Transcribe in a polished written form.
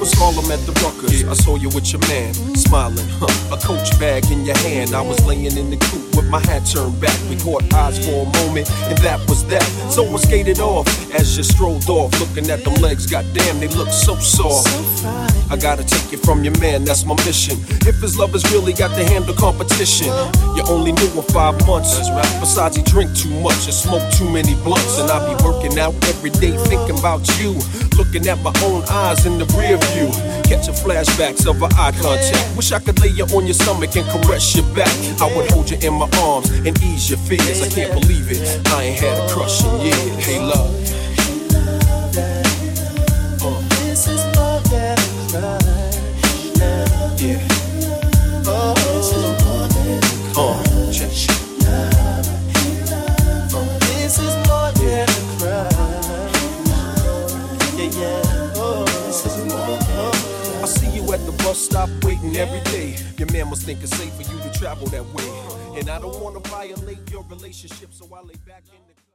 was Harlem at the Ruckers. I saw you with your man, smiling, a Coach bag in your hand. I was laying in the coupe with my hat turned back. We caught eyes for a moment, and that was that. So I skated off as you strolled off, looking at them legs. Goddamn, they look so soft. I gotta take it from your man, that's my mission. If his love has really got to handle competition, you only knew him 5 months. Besides, he drink too much and smoke too many blunts. And I be working out every day thinking about you, looking at my own eyes in the rear view, catching flashbacks of our eye contact. Wish I could lay you on your stomach and caress your back. I would hold you in my arms and ease your fears. I can't believe it, I ain't had a crush in years. Hey love, this is more than a crush now. yeah. This is more than a crush. Check. This is more than a crush. Yeah, yeah. This is more than a crush. I see you at the bus stop waiting every day. Your man must think it's safe for you to travel that way. And I don't want to violate your relationship, so I lay back in the